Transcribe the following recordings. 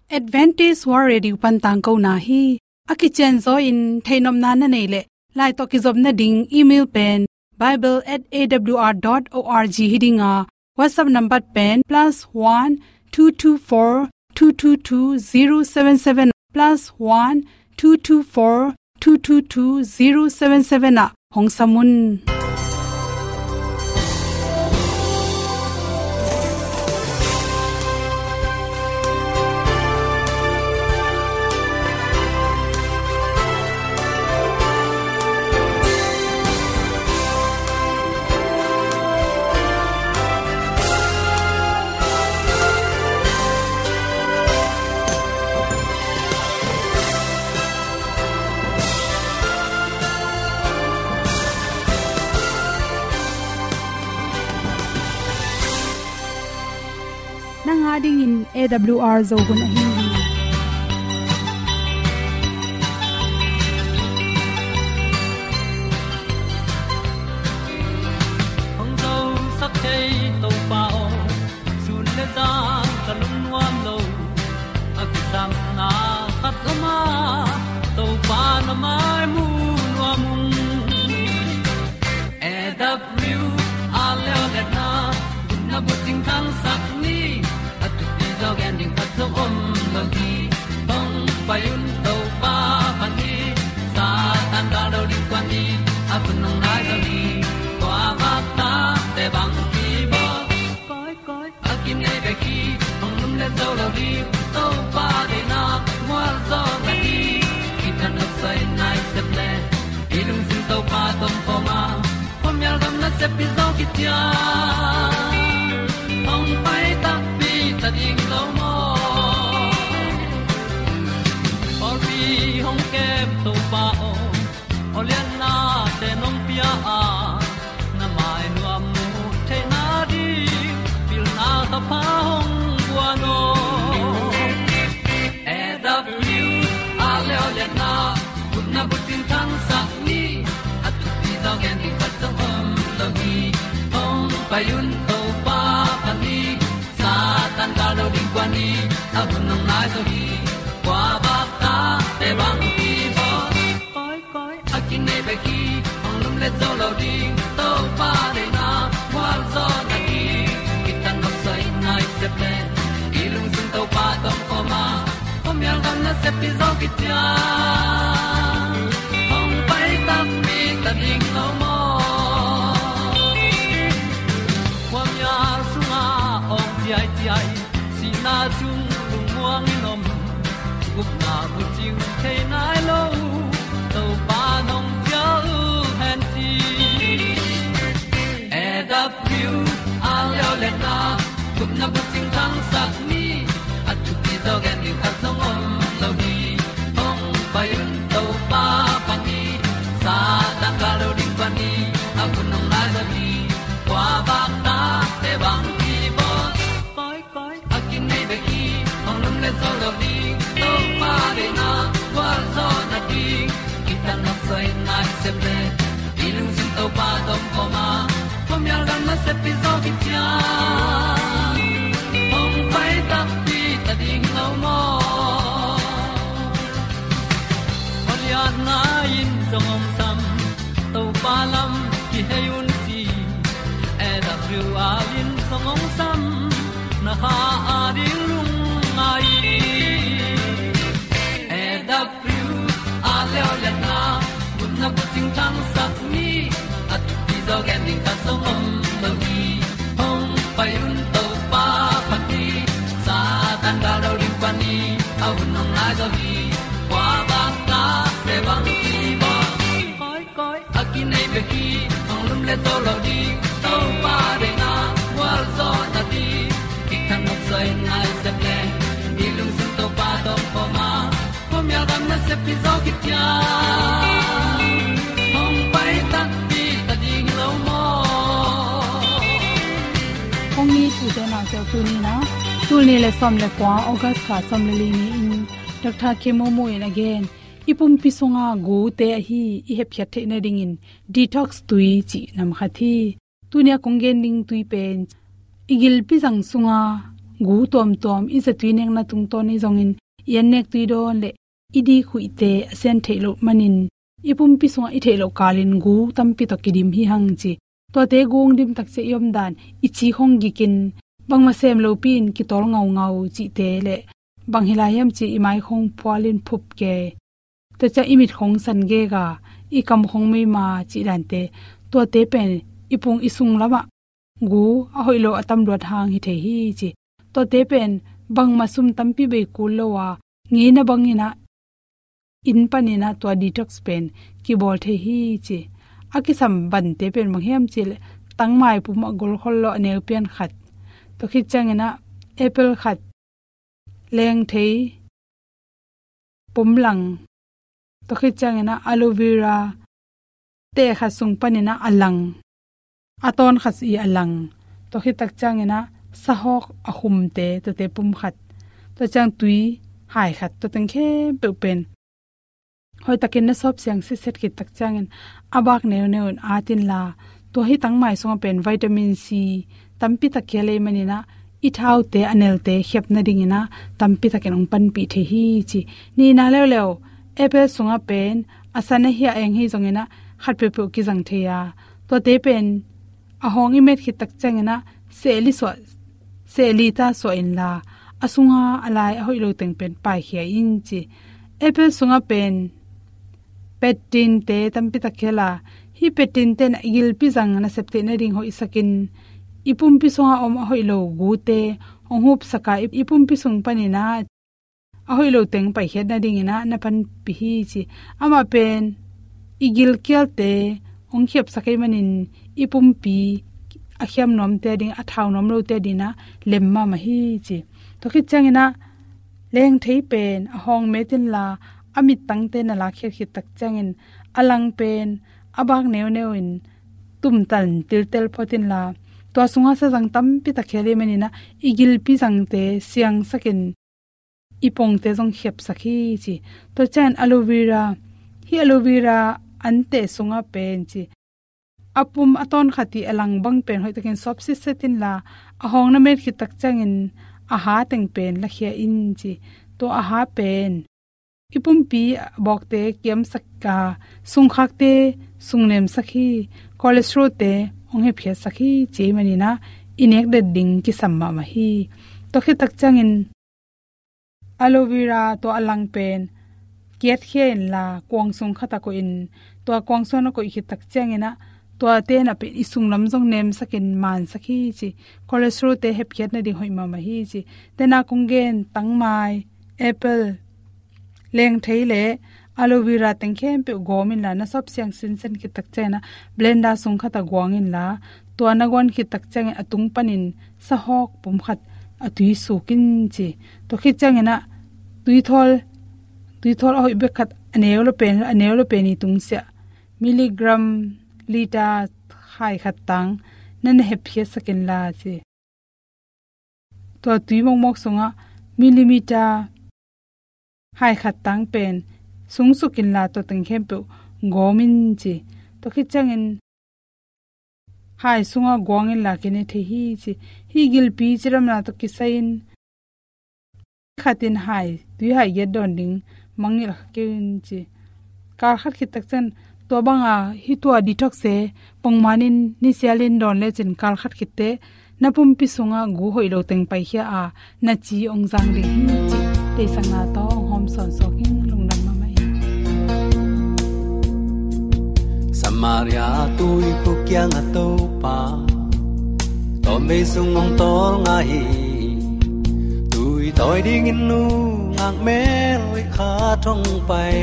Advantage World Radio pantang ko na hi akichen zo in thainom na na nei le lai to ki zob na ding email pen bible@awr.org hidinga WhatsApp number pen +1 224 222 077 +1 224 222 077 na hong samun ding in AWR zo gun ahi hong zo sak chei to pao sun le za ta lum nuam lo akisam na khat ma to pa na mai mu nuam AWR a le na na bu ting tang sak ni dog ending pat zo om lo gi hong payun to pa pan ni sa tan da do di kwan ni a bu nong nai zo ni kwa ba ta te bang ki bo koi koi a kim nei be ki hong lum le zo lo di to pa de na mo zo ba ni ki tan no sai nai se ple ilung sin to pa tom pa ma pom yal gam na se pi zo ki tia hong pai ta ta ding lo mo or bi hong kem to pa o lian na te nong pia a na mai nu am mu te na di pil na ta pa hong bua no AWR a le lian na kun na bu tin thang sa ni at ti zo gen di pat zo om lo gi hong pa yun to pa pa ni tan ga lo ding kwan ni a bu nong lai zo hi kwa ba ta te bang ki bo koi koi a kin nei be ki ong lum le zo lo ding to pa de na kwa zo na ki ki tan nok sai nai se ple i lung sun to pa tom ko ma pom yal gam na se pi zo ki tia ong pai ta mi ta ding lo mo kwam ya sunga ong ti ai na chung lung muang ni nom gup na bu ting thei nai lo to pa nong pia u han ti AWR a le le na gup na bu ting tang sak ni at tu ti zo gen ni khat song om lo ni ong pa yun to pa pa ni sa ta ka lo ding pa ni a bu nong lai za ni kwa ba ta te bang ki bo koi koi a kin nei be ki ong lum le zo lo di to pa de na kwa zo na di ki ta na sai nai se ple i lung sin to pa tom ko ma pom yal gam na se pi zo ki tia ong pai ta pi ta ding lo mo ol ya na in zong om sam to pa lam ki he yun ti AWR in zong om sam na ha a ding lung mai AWR a le le na kun na bu ting tang sak ni at ti zo gen ding ta song om lo ni hong pai un to pa pa ti sa tan da do ri pa ni au nong lai zo hi kwa ba ta te bang ki bo koi koi a ki nei be ki hong lum le to lo di to pa de na wa zo na di ki kan nok sai nai se ple ni lung sun to pa to pa ma pom yal gam na se pi zo ki tia hong pai ta pi ta ding lo mo hong ni tu de na ke tu ni na tu ni le som le kwa august kha som le ni in dr kemo mo in again ipum pisonga go te hi I he phya the na ding in detox tui chi nam kha thi tunia kongen ding tui pen igil pi jang sunga gu tom i za tuineng na tung to ni zongin yan nek tui don le idi khuite asen thelo manin ipum pi sunga i thelo kalin gu tampi to kidim hi hang chi to te gung dim tak che yom dan ichi khong gi kin bangma sem lo pin ki tol ngau chi te le bang hilayam chi imai khong pwalin phup ke to cha imit khong san ge ga i kam khong mei ma chi dan te to te pen ipung isung lama gu a hoilo atam dot hang hi the hi chi to te pen bangma sum tampi be kul lowa ngi na bangina in panina to detox pen ki bol the hi chi akisam ban te pen manghem chil tangmai pu ma gol khol lo ne pian khat to khi changena apple khat leng thei pomlang to khi changena aloe vera te kha sung panina alang aton khas I alang to khi tak changena sahok ahum te to te pum khat to chang tui hai khat to teng khe pe pen hoi takin na sop siang si set ki tak changin abak neun atin la to hi tangmai songa pen vitamin C tampi takhele manina I thau te anel te khep na dingina tampi takin ong pan pi the hi chi ni na le apple songa pen asana hi eng hi zongena khat pe pu ki jang theya to te pen a hong I met ki tak changina seli ta so in la asunga alai a hoilo teng pen pai khia in chi apple songa pen petin te tampi takhela hi petin ten igil pi jang na septe na ring hoi sakin ipum pi songa om a hoilo gu te ong hup saka ipum pi sung panina a hoilo teng pai khet na ding ina na pan pi hi chi ama pen igil kyal te ong khep sakai manin ipum pi a khiam nom te ding a thau nom lo te dina lemma ma hi chi to khi changina leng thei pen a hong metin la amit tangte na la khet khit tak changin alang pen abak neu in tum tan til tel photin la to sunga sa jang tam pi ta khele menina igil pi jang te siang sakin ipong te jong khep sakhi chi to chan aloe vera ante sunga pen chi apum aton khati alang bang pen hoi takin sop si setin la ahong na met khit tak changin aha teng pen la khia in chi to aha pen ipum pi bokte kem sakka sungkhak te sungnem sakhi cholesterol te onghe phia sakhi che manina inek de ding ki samma ma hi to khe tak changin aloe vera to alang pen kiat khen la kwang sung khata ko in to kwang son ko hi tak changina to te na pe isung lam jong nem sakin man sakhi chi cholesterol te he phiat na ding hoi ma ma hi chi tena kungen tangmai apple leng theile aloe vera tengkhem pe gomin la na sop siang sin ki tak chena blender sung khata gwangin la to na gon ki tak chang atung panin sahok pum khat atui sukin chi to khi changena tui thol hoi be khat anelo pen ni tungsia milligram liter khai khat tang nan he phia sakin la chi to tui mok sunga millimeter hai khat tang pen sung sukin la to tengkhem pe gomin chi to khi changin hai sunga gwangin la kene the hi chi hi gil pi chiram na to kisain khatin hai tui hai ge don ding mangil ken chi kar khat ki tak chan to banga hi to detox se pongmanin ni sialin don le chin kal khat khitte napum pi sunga gu hoilo teng pai khia a na chi ong jang de hi chi te sangna to hom son so king lungnam ma mai Samaria tui ku kyang a to pa to me sung ong tol ngai tui toi ding in nu ngang me loi kha thong pai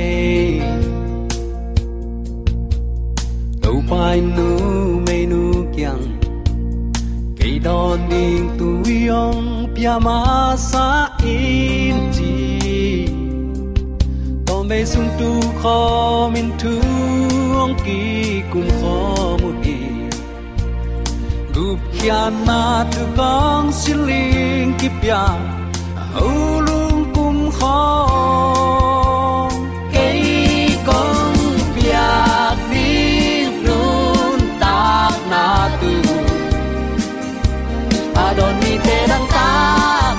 tau pai nu me nu kyang cây đòn ding tui ong pia ma sa in chi to me sung tu kho min tu ong ki kun kho mu di gup khian na tu kong siling ki pia au lung kum kho cây con pia đi run tak na tu adon mi te dang ta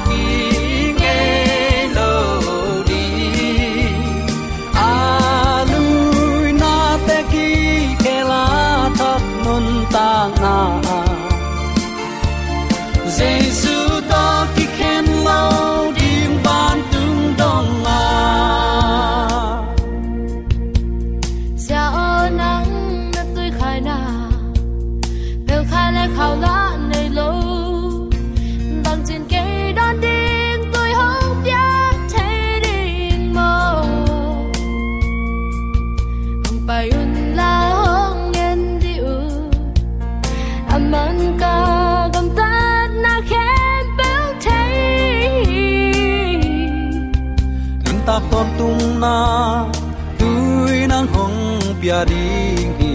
ta ton tung na tui nang hong pia ding hi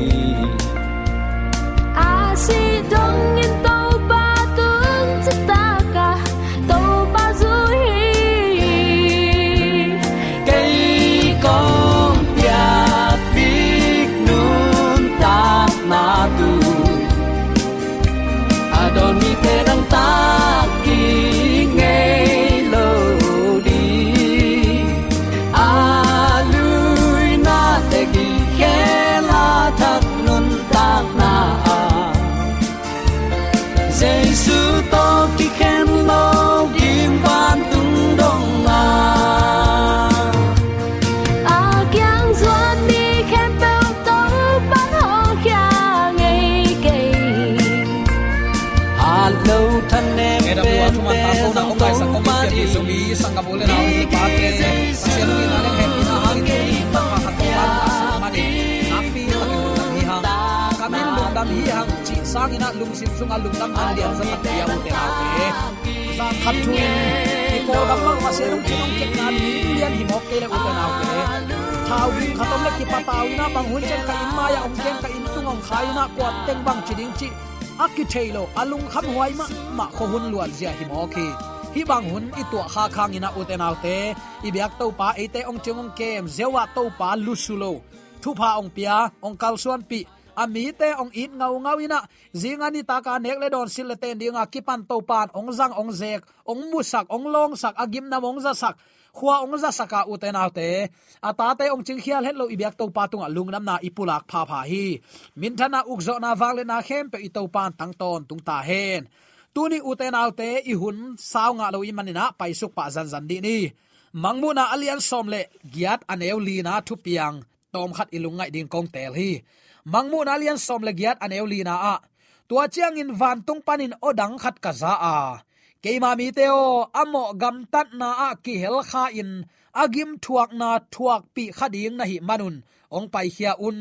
a si dong in to ba tung cha ta ka to ba zu hi cây con pia big nun ta na tu adon mi te dang ta ki nge lo di a lui na te ki ke la thak nun ta na Giêsu to ki khen lo kim van tung dong na a kyang zuan mi khen pel to ban ho kya ngei ke a lo than ne Era buat cuma tahu na okai sa komite di zombie sangka boleh na di pate pasien ni na leng happy na hari ni tama hatuan mani tapi takin dam hi hang kamin dam hi hang chi sang ina lung sim sunga lung dam an dia sa tak ya ute na ke sa khathu ni ko dam lang pasien chi nong ket na ni lian hi mok ke le ute na ke thau bin khatom le ki pataw na bang hun chen ka in maya ong ken ka in tungong khai na kwat teng bang chi ding chi akithelo alung kham huai ma kho hun luan zia hi mo khi hi bang hun i tua kha khang ina uten autte i biak to pa ate ong chungong kem zewa to pa lusulo thu pha ong pia ong kalsuan pi ami te ong it ngau ina zingani ta ka nek le don sil le ten dinga kipan to pan ong zang ong zek ong musak ong long sak agim na ong za sak khwa ong za saka uten autte ata te ong ching khial het lo i biak to pa tunga lungnam na ipulak pha pha hi min thana ukzo na wangle na khem pe i to pan tang ton tung ta hen tuni uten autte i hun saw nga lo i manina paisuk pa zan zan di ni mangmu na alian somle giat aneu li na thu piang tom khat ilungai ding kong tel hi mangmu na alian somle giat aneu li na a tua chiang in van tung panin odang khat ka za a keima mi teo amo gam tat na a ki hel kha in agim thuak na thuak pi khading na hi manun ong pai hia un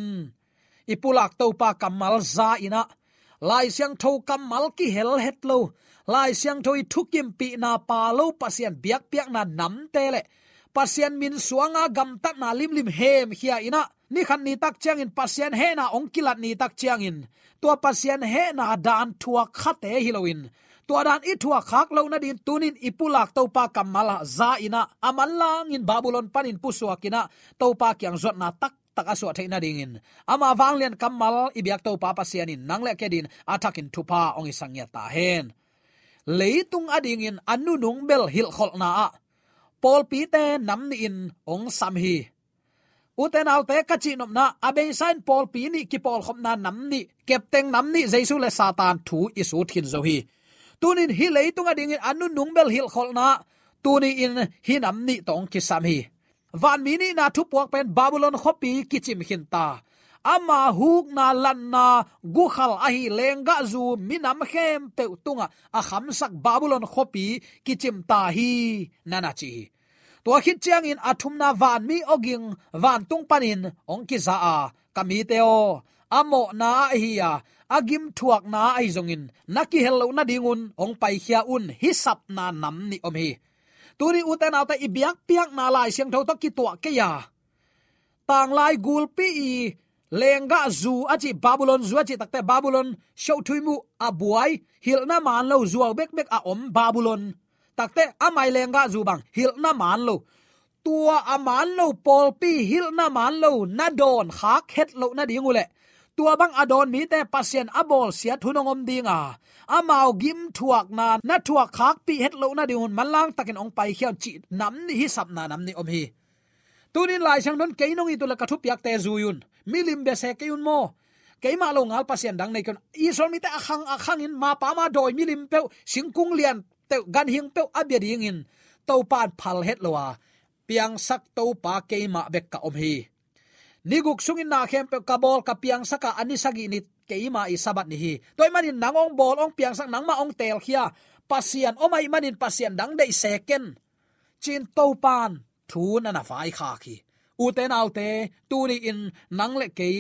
ipulak to pa kamal za ina lai siang tho kamal ki hel het lo lai siang thoi thukim pi na pa lo pasien biak piak na nam te le pasien min suanga gam tat na lim lim hem hia ina ni khan ni tak chiang in pasien he na ong kilat ni tak chiang in tua pasien he na dan thuak khate hiloin tua dan i thuak khak lo na din tunin ipulak to pa kamala za ina amanlang in babylon panin pusuakina to pa kyang zot na tak aso theina dingin ama wanglen kamal ibyak to pa pasianin nangle kedin atakin thupa ong isangya ta hen leitung adingin anu nung bel hil khol na a pol pi te nam ni in ong sam hi uten autte kachi nom na abe sign pol pi ni ki pol khom na nam ni kepteng nam ni jaisu le satan thu isu thin zo hi tunin hi leitung adingin anu nung bel hil khol na tuni in hi nam ni tong ki sam hi van mini na thu puak pen babylon khopi kichim khinta ama huk na lan na gukhal ahi lenga zu minam khem pe tunga a khamsak babylon khopi kichim ta hi nana chi to khit chiang in athum na van mi oging van tung panin ong ki za a kami teo amo na hi ya agim thuak na ai zongin naki hello na dingun ong pai khia un hisap na nam ni om hi turi uten auta ibyak piak na lai siang tho to ki to ke ya tang lai gul pi i lenga zu achi babylon zu achi takte babylon show thuimu abuai hilna man lo zuaw bek bek a om babylon takte amai lenga zu bang hilna man lo tua aman lo pol pi hilna man lo na don khak het lo na dingule tua bang adon mi te pasien abol sia thunongom dinga amao gim thuak na thuak khak pi het lo na diun malang takin ong pai khian chi nam ni hi sap na nam ni om hi tunin lai sang don keinong itula kathu piak te zuyun milim be se keun mo keima lo ngal pasien dang nei kon i sol mi te akhang in ma pa ma doi milim pe singkung lian te gan hing pe abia ding in to pan phal het lowa piang sak to pa keima bek ka om hi niguk sungin na khem pe kabol ka piang saka ani sagi ni keima i sabat ni hi toy manin nangong bol ong piang sak nangma ong tel khia pasian omai manin pasian dang dei second chin to pan thu na na fai kha khi uten autte tuni in nangle ke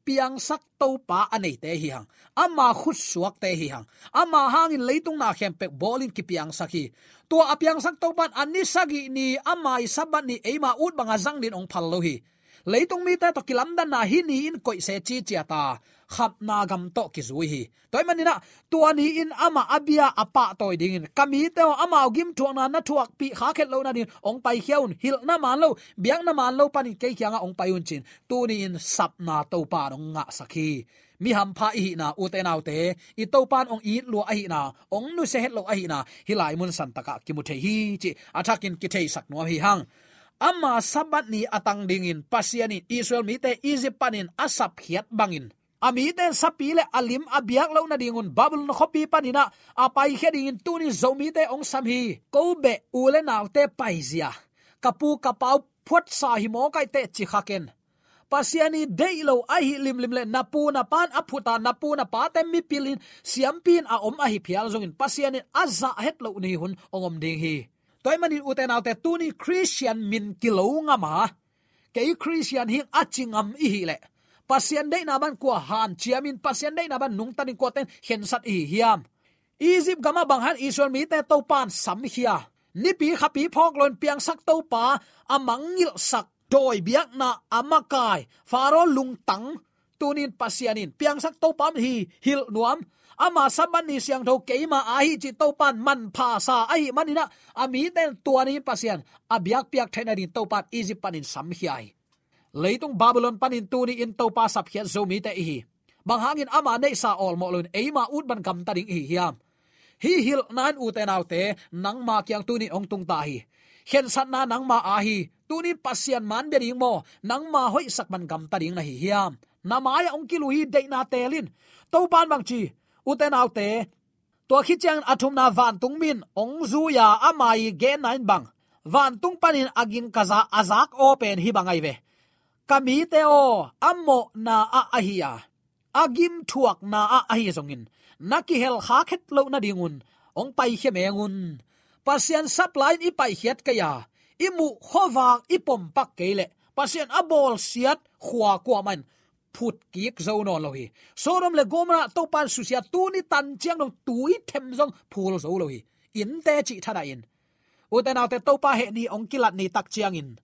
piang sak to pa anei te hi hang ama khut suak te hi hang ama hangin leitung na khem pek bolin ki piang sakhi to apiang sak to pan ani sagi ni amai sabat ni eima ut banga jang din ong phal lo hi leitung mi ta to kilam dan na hi ni in koi se chi chia ta khap na gam to ki zui hi toy manina tuani in ama abia apa toy ding in kami te ama gim thuang na thuak pi kha khet lo na din ong pai khiaun hil na man lo biang na man lo pan ke kyanga ong pai un chin tu ni in sap na to pa ong nga sakhi mi ham pha hi na u te nau te i to pan ong i lu a hi na ong nu se het lo a hi na hilai mun san taka ki mu the hi chi athakin ki thei sak no hi hang ama sabat ni atang dingin pasianin Israel mi te Egypt panin asap hiat bangin ami ten sapile alim abiak lo na dingun babul no khopi panina apai kheding tuni zomi te ong sam hi kobe ule naw te paizia kapu kapau phot sa hi mo kai te chi khaken pasiani deilo a hi lim le napu na pan aphuta napu na pa te mi pilin siampin a om a hi phial zongin pasiani azza het lo ni hun ongom ding hi toy manin uten autte tuni Christian min kilo nga ma ke Christian hi achingam i hi le pasien dei na ban kwa han chiamin pasien dei na ban nung tanin ko ten hen sat hi hiam Egypt gama bang han Israel mi te to pan sam hia ni pi khapi phok lon piang sak to pa amangil sak doi biak na amakai faro lung tang tunin pasianin piang sak to pam hi hil nuam ama saban ni siang tho keima a hi chi to pan man pha sa ai manina ami ten tuani pasian abiak piak thaina din to pan Egypt panin sam hiai leitung Babylon panin tuni in to pa sap hian zomi te hi bang hangin ama nei sa ol mo lon eima ut ban kam ta ding hi hiam hi hil nan u te naw te nang ma kyang tuni ong tung ta hi hen sat na nang ma a hi tuni pasian man be ding mo nang ma hoi sak man kam ta ding na hi hiam na maya ong kilu hi de na telin to pan bang chi u te naw te to khi chang athum na van tung min ong zu ya amai ge nain bang van tung panin aging kaza azak open hi bangai ve kami te o ammo na a ahia agim thuak na a ahi zongin naki hel kha khet lo na dingun ong pai khe mengun pasian supply i pai hiat kaya imu khowak ipom pak kele pasian abol siat khwa kwa man phut kiek zo no lo hi Sodom le Gomorrah to pan susia tu ni tan chiang dong tui them zong phul zo lo hi in te chi thada in utanaw te to pa he ni ong kilat ni tak chiang in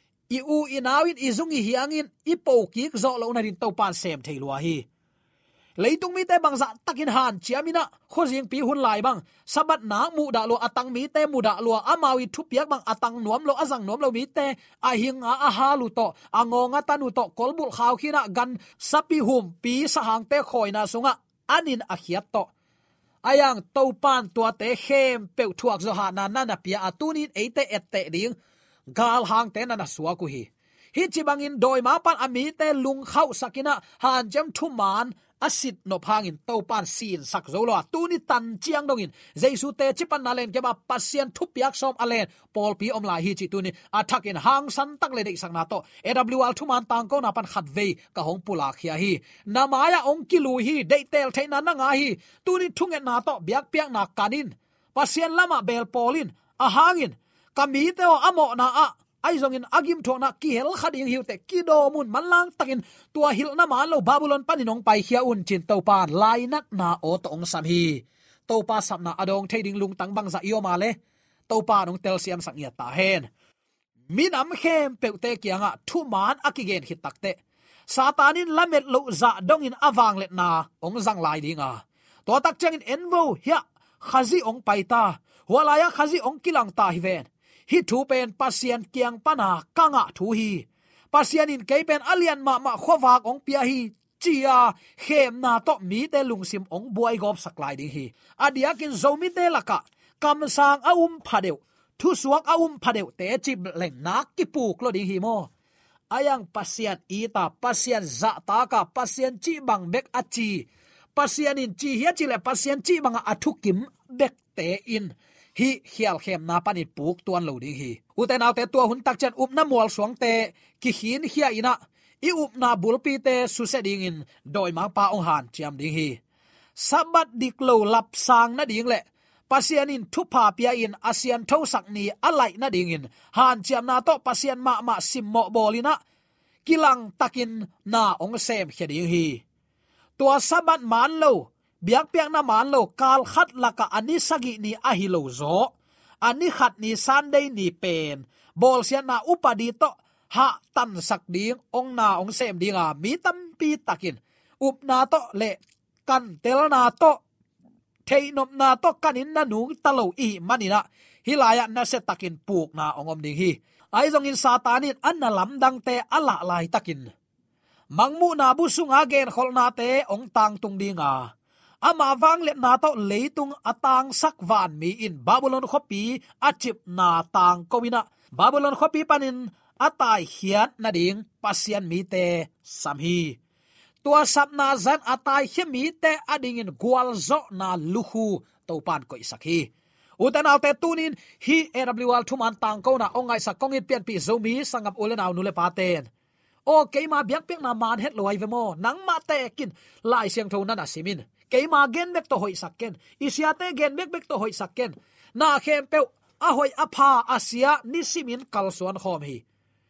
i u inawin izungi hiangin ipo kiek zo lo na din to pan sem theilwa hi leitung mi te bangza takin han chiamina khojing pi hun lai bang sabat na mu da lo atang mi te mu da lo amawi thupiak bang atang nuam lo azang nuam lo mi te a hinga a ha lu to angonga tanu to kolbul khaw khina gan sapi hum pi sahang te khoina sunga anin a khiat to ayang to pan tua te khem pe thuak zo ha na na pia atunin eite ette ding gal hang te na suwa ku hi chi bangin doi ma pan ami te lung khau sakina han jam thu man asit no phangin to pan sin sak zolo tu ni tan chiang dongin jesu te chipan nalen ke ba pasien thupiak som alen pol pi om la hi chi tu ni athak in hang san tak le dei sang na to awl thuman tang ko na pan khat ve ka hong pula khia hi namaya ong kilu hi dei tel theina na nga hi tu ni thungen na to biak piak na kanin pasien lama bel polin a hangin kami te o amo na a ai zongin agim thona ki hel khading hiute ki do mun manlang takin tua hil na man lo Babylon paninong pai khia un chin to pan lai nak na o to ong sam hi to pa sam na adong thading lung tang bang za yo ma le to pa nong tel siam sang ya ta hen min am khem peute kianga thu man akigen hit takte satanin lamet lo za dongin awang let na ong zang lai dinga to tak changin envo hia khazi ong pai ta walaya khazi ong kilang ta hi ven hi thu pen pasien kiang pana kanga thu hi pasian in ke pen alian ma khowak ong pia hi chia khem na to mi te lungsim ong buai gop saklai ding hi adia kin zomi te laka kam sang aum phadeu thu suak aum phadeu te chip leng nak ki puk lo ding hi mo ayang pasian ita pasian za ta ka pasian chi bang bek achi pasian in chi hi chi le pasian chi bang athukim bek te in hi khial khem na panit puk tuan lo ding hi uten autte tua hun tak chan up na mol suang te ki hin hia ina i up na bulpi te su se ding in doi ma pa ong han chiam ding hi sabat diklo lap sang na ding le pasian in thu pa pia in asian tho sak ni alai na ding in han chiam na to pasian ma sim mo bolina kilang takin na ong sem kheding hi tua sabat man lo biak piak na man lo kal khat laka ani sagi ni a hi lo zo ani khat ni sunday ni pen bol sia na upadi to ha tan sak ding ong na ong sem dinga mi tam pi takin up na to le kan tel na to theinop na to kanin na nu talo i manina hilaya na se takin puk na ongom ding hi ai jong in satanit an na lam dang te ala lai takin mangmu na bu sunga gen khol na te ong tang tung dinga ama wang le na to leitung atang sak van mi in babylon khopi achip na tang kowina babylon khopi panin atai hiat na ding pasian mi te samhi tua sap na zan atai hemi te ading in gwal zo na luhu to pan ko isakhi utan autte tunin hi awl thuman tang ko na ongai sa kongit pian pi zomi sangam ulen aw nule paten o keima biak pek na man het loi vemo nang ma te kin lai siang thona na simin keima gen mek to hoi sakken isiate gen mek to hoi sakken na khem pe a hoi apha asia ni simin kalsuan khom hi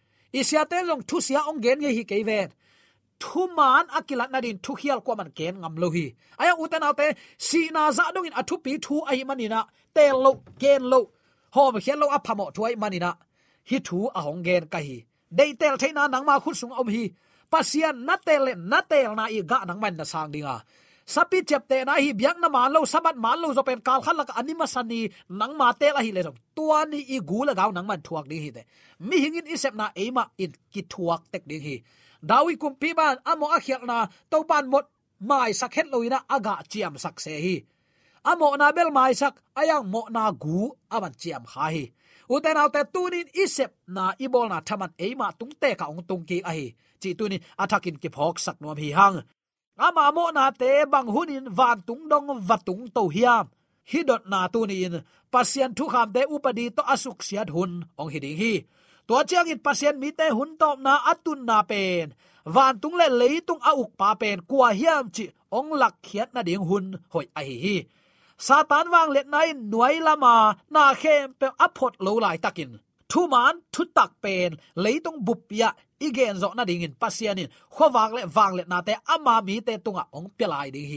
isiate long thu sia ong gen nge hi keiven thu man akilat na din thu khial ko man ken ngam lo hi aya utan autte si na za dong in athu pi thu ai manina tel lo gen lo hom khial lo aphamo thuai manina hi thu a hong gen ka hi dei tel thaina nang ma khut sung om hi pasian na tel na i ga nang man na sang dinga sapi chepte na hi biak na man lo sabat man lo zo pen kal khalak anima sani nang ma tel a hi le tua ni i gu la gaw nang man thuak ding hi te mi hingin isep na eima in ki thuak tek ding hi dawi kum pi ban amo akhiak na to ban mot mai sakhet loina aga chiam sak se hi amo na bel mai sak ayang mo na gu aban chiam kha hi uten autte tunin isep na ibol na thaman eima tungte ka ong tungki a hi chi tunin athakin ki phok sak nom hi hang ama mo na te bang hunin van tung dong vatung to hiam hi dot na tunin pasien thu kham te upadi to asuk siat hun ong hi ding hi to chiang in pasien mi te hun top na atun na pen van tung le leitung a uk pa pen kwa hiam chi ong lak khiat na ding hun hoi a hi satan wang let nai nuai lama na khem pe aphot lo lai takin thu man thu tak pen leitung bupya igen zo na ding in pasianin khowang le wang le na te ama mi te tunga ong pelai ding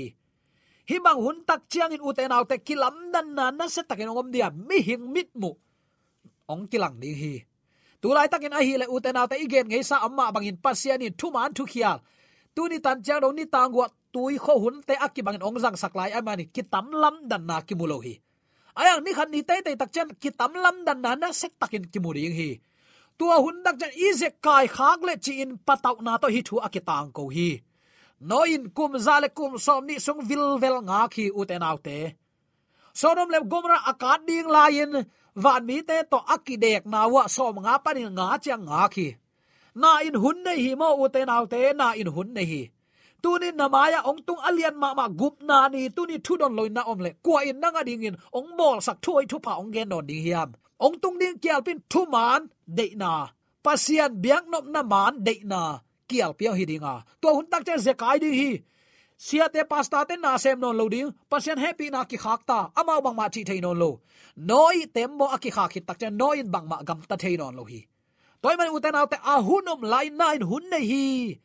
hi bang hun tak chiang in uten autte kilam dan na se takin ongom dia mi hing mit mu ong kilang ding hi tulai takin a hi le uten autte igen ngei sa amma bangin pasianin thu man thu khial tu ni tan chang do ni tangwa tui kho hun te akki bangin ong jang saklai amani kitam lam dan na kimulo hi ayang ni khan ni te tak chen kitam lam dan na sek takin kimuri hi tua hun dak chen ize kai khak le chi in patau na to hi thu akitang ko hi no in kum zale kum som ni sung vil vel nga khi uten autte sodom le gomra akat ding lain van mi te to akidek na wa som nga panin nga chang nga khi na in hun nei hi mo uten autte na in hun nei hi tunin namaya ong tung alian ma gup na ni tuni thudon loina omle kwa in nanga ding in ong bol sak thui thu pa ong gen non ding hiam ong tung ding kial pin thu man de na pasian biang nop na man de na kial piao hi dinga to hun tak che zekai ding hi siate pasta te na sem non lo ding pasian happy na ki khak ta amao bang ma chi thein non lo noi tembo aki khak hi tak che noi in bang ma gam ta thein non lo hi toy man uten autte a hunom line nine hun nei hi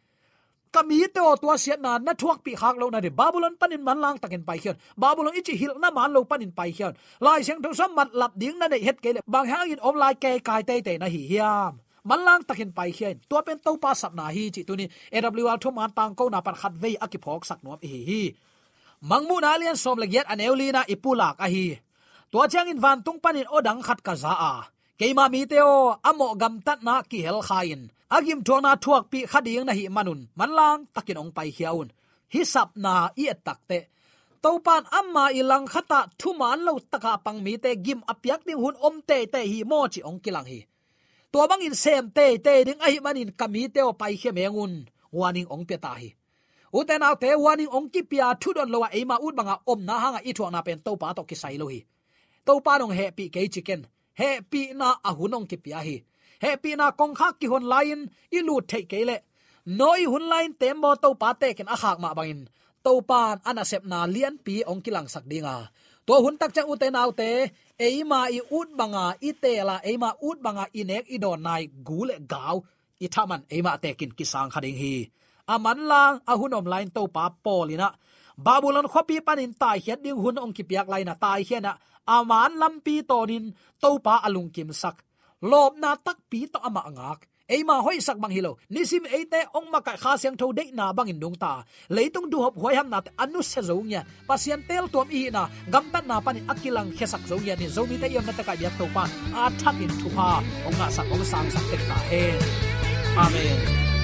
kami te o tua siat na thuak pi khak lo na de babylon panin man lang takin pai khian babylon ichi hil na man lo panin pai khian lai seng thong sam mat lap ding na nei het ke le bang hang in om lai ke kai te na hi hiam man lang takin pai khian tua pen to pa sap na hi chi tu ni awl thu man tang ko na par khat vei aki phok sak nom hi mangmu na lian som le yet aneuli na ipulak a hi tua chang in van tung panin odang khat ka za a keima mi te o amo gam tat na ki hel khain agim thona thuak pi khading na hi manun manlang takin ong pai hiaun hi sap na i takte topan amma ilang khata thuman lo taka pang mi te gim apyak ding hun om te hi mo chi ong kilang hi to bang in sem te ding a hi manin kami te o pai khe mengun warning ong pe ta hi uten au te warning ong ki pia thudon lowa ema ut banga om na hanga i thuak na pen to pa to ki sai lo hi to pa nong happy ke chicken happy na ahunong ki pia hi happy na kong khak ki hon line i lu thei kele noi hun line tembo to pa te ken a khak ma bangin to pan ana sep na lian pi ong kilang sak dinga to hun tak cha uten autte eima i ut banga i te la eima ut banga inek i don nai gule gaw i thaman ema tekin kisang khading hi aman lang ahun online to pa polina babylon khopi panin tai hiat ding hun ong kipiak laina tai hiana aman lampi tonin to pa alung kim sak lob na tak pi to ama angak eima hoi sak bang hilo nisim eite ong maka kha siang tho dei na bang indung ta leitung du hop hoi ham na anu se zongya pasien tel tom i na gam tat na pan akilang khesak zongya ni zomi te yom na ta ka biak to pa a thak in thu pa ong na sak ong sang sak tek ta he amen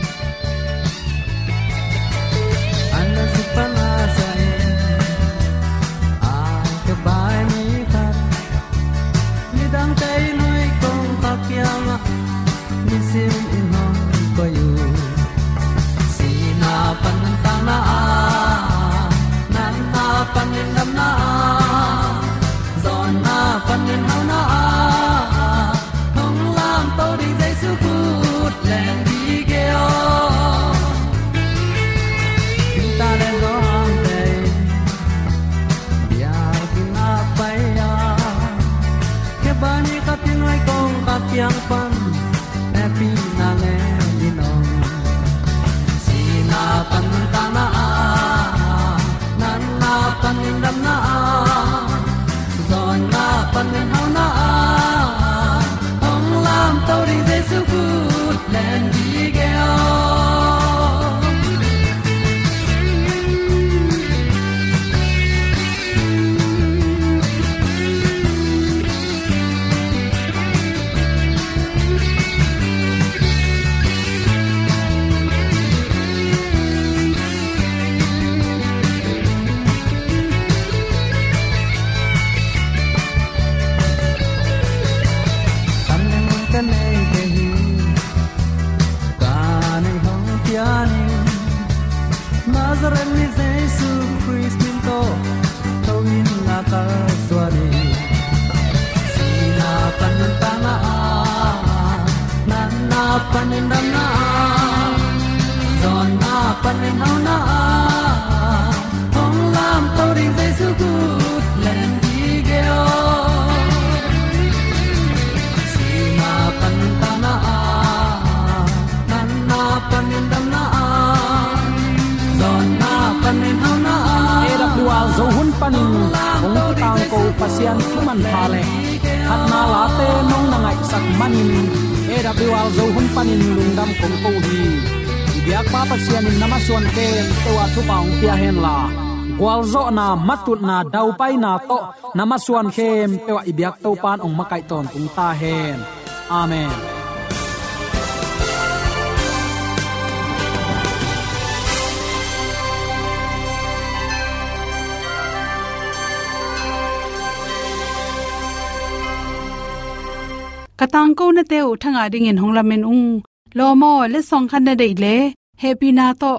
ana supana sai a ke bai mi khat ni dang tai noi kong ka kyama ni sim in hon ko yu sina pan ta na nan na pan in dam na zon na pan in hau na hong lam to di jai su kut len di ge o ta le zo hang te ya kin na pai ya ke ba ni ka tin noi kong ka kyang pan happy na le ni nong sina pan ta na nan na pan dam na zon na pan hau na hong lam to ri jesu good land di ge o Nazareth ni Jesu Christ minto tawin na ka swani sina panantana nanna panindana zona paninhauna ong lam tawin Jesu good land digeo sina panantana nanna panindana AWR zo hun panin ong tang ko pasian thuman phale hatna late nong nangai sak manin AWR zo hun panin lungdam kong ko hi ibyak pa pasian in namaswan ke tewa thu paung pia hen la gwalzo na matut na dau pai na to namaswan khem tewa ibyak to pan ong makai ton tung ta hen amen. katang ko na teu thanga ding in honglamen ung lomo le song khan na dei le happy na to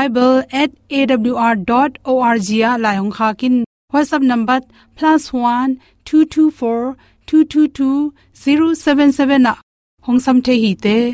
bible@awr.org ya la hong kha kin whatsapp number +1 224 222 077 na hong sam the hi te